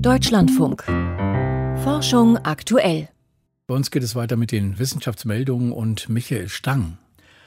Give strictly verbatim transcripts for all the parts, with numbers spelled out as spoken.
Deutschlandfunk. Forschung aktuell. Bei uns geht es weiter mit den Wissenschaftsmeldungen und Michael Stang.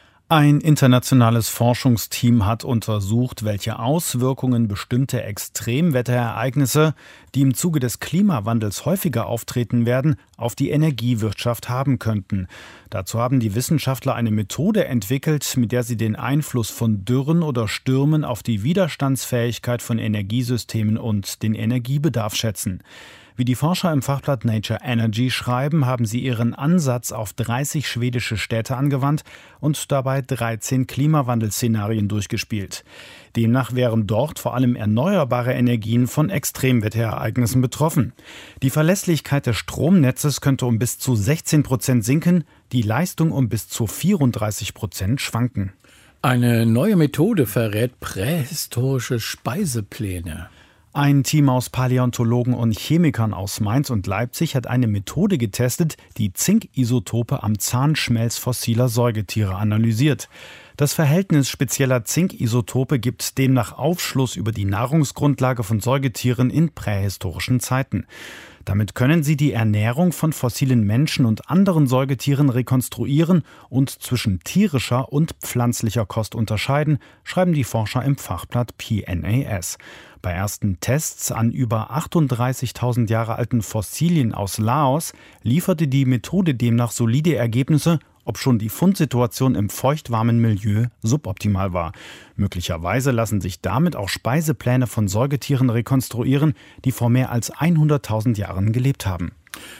Ein internationales Forschungsteam hat untersucht, welche Auswirkungen bestimmte Extremwetterereignisse, die im Zuge des Klimawandels häufiger auftreten werden, auf die Energiewirtschaft haben könnten. Dazu haben die Wissenschaftler eine Methode entwickelt, mit der sie den Einfluss von Dürren oder Stürmen auf die Widerstandsfähigkeit von Energiesystemen und den Energiebedarf schätzen. Wie die Forscher im Fachblatt Nature Energy schreiben, haben sie ihren Ansatz auf dreißig schwedische Städte angewandt und dabei dreizehn Klimawandelszenarien durchgespielt. Demnach wären dort vor allem erneuerbare Energien von Extremwetterereignissen betroffen. Die Verlässlichkeit des Stromnetzes könnte um bis zu sechzehn Prozent sinken, die Leistung um bis zu vierunddreißig Prozent schwanken. Eine neue Methode verrät prähistorische Speisepläne. Ein Team aus Paläontologen und Chemikern aus Mainz und Leipzig hat eine Methode getestet, die Zinkisotope am Zahnschmelz fossiler Säugetiere analysiert. Das Verhältnis spezieller Zinkisotope gibt demnach Aufschluss über die Nahrungsgrundlage von Säugetieren in prähistorischen Zeiten. Damit können sie die Ernährung von fossilen Menschen und anderen Säugetieren rekonstruieren und zwischen tierischer und pflanzlicher Kost unterscheiden, schreiben die Forscher im Fachblatt P N A S. Bei ersten Tests an über achtunddreißigtausend Jahre alten Fossilien aus Laos lieferte die Methode demnach solide Ergebnisse, obschon die Fundsituation im feuchtwarmen Milieu suboptimal war. Möglicherweise lassen sich damit auch Speisepläne von Säugetieren rekonstruieren, die vor mehr als hunderttausend Jahren gelebt haben.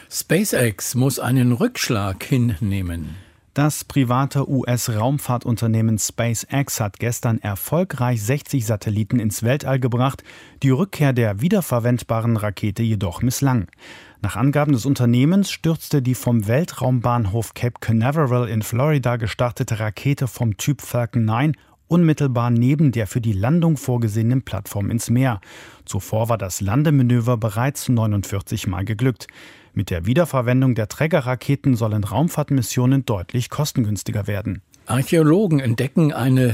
SpaceX muss einen Rückschlag hinnehmen. Das private U S-Raumfahrtunternehmen SpaceX hat gestern erfolgreich sechzig Satelliten ins Weltall gebracht. Die Rückkehr der wiederverwendbaren Rakete jedoch misslang. Nach Angaben des Unternehmens stürzte die vom Weltraumbahnhof Cape Canaveral in Florida gestartete Rakete vom Typ Falcon neun unmittelbar neben der für die Landung vorgesehenen Plattform ins Meer. Zuvor war das Landemanöver bereits neunundvierzig Mal geglückt. Mit der Wiederverwendung der Trägerraketen sollen Raumfahrtmissionen deutlich kostengünstiger werden. Archäologen entdecken eine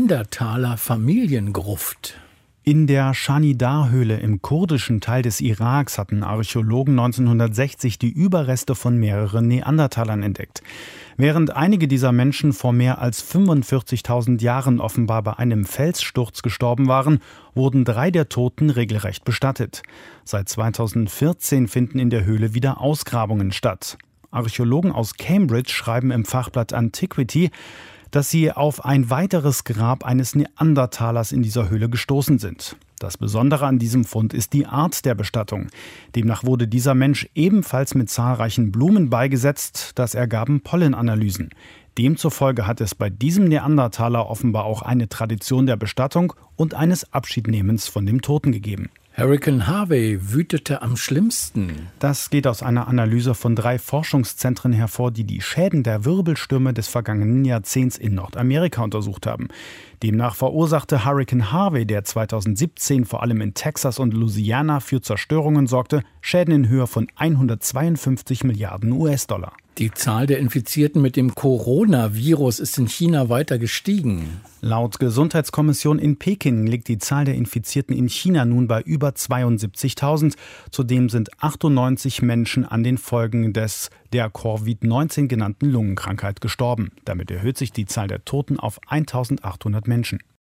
Neandertaler-Familiengruft. In der Shanidar-Höhle im kurdischen Teil des Iraks hatten Archäologen neunzehnhundertsechzig die Überreste von mehreren Neandertalern entdeckt. Während einige dieser Menschen vor mehr als fünfundvierzigtausend Jahren offenbar bei einem Felssturz gestorben waren, wurden drei der Toten regelrecht bestattet. Seit zweitausendvierzehn finden in der Höhle wieder Ausgrabungen statt. Archäologen aus Cambridge schreiben im Fachblatt Antiquity, dass sie auf ein weiteres Grab eines Neandertalers in dieser Höhle gestoßen sind. Das Besondere an diesem Fund ist die Art der Bestattung. Demnach wurde dieser Mensch ebenfalls mit zahlreichen Blumen beigesetzt, das ergaben Pollenanalysen. Demzufolge hat es bei diesem Neandertaler offenbar auch eine Tradition der Bestattung und eines Abschiednehmens von dem Toten gegeben. Hurrikan Harvey wütete am schlimmsten. Das geht aus einer Analyse von drei Forschungszentren hervor, die die Schäden der Wirbelstürme des vergangenen Jahrzehnts in Nordamerika untersucht haben. Demnach verursachte Hurrikan Harvey, der zweitausendsiebzehn vor allem in Texas und Louisiana für Zerstörungen sorgte, Schäden in Höhe von hundertzweiundfünfzig Milliarden U S-Dollar. Die Zahl der Infizierten mit dem Coronavirus ist in China weiter gestiegen. Laut Gesundheitskommission in Peking liegt die Zahl der Infizierten in China nun bei über zweiundsiebzigtausend. Zudem sind achtundneunzig Menschen an den Folgen des der Covid neunzehn genannten Lungenkrankheit gestorben. Damit erhöht sich die Zahl der Toten auf eintausendachthundert Menschen.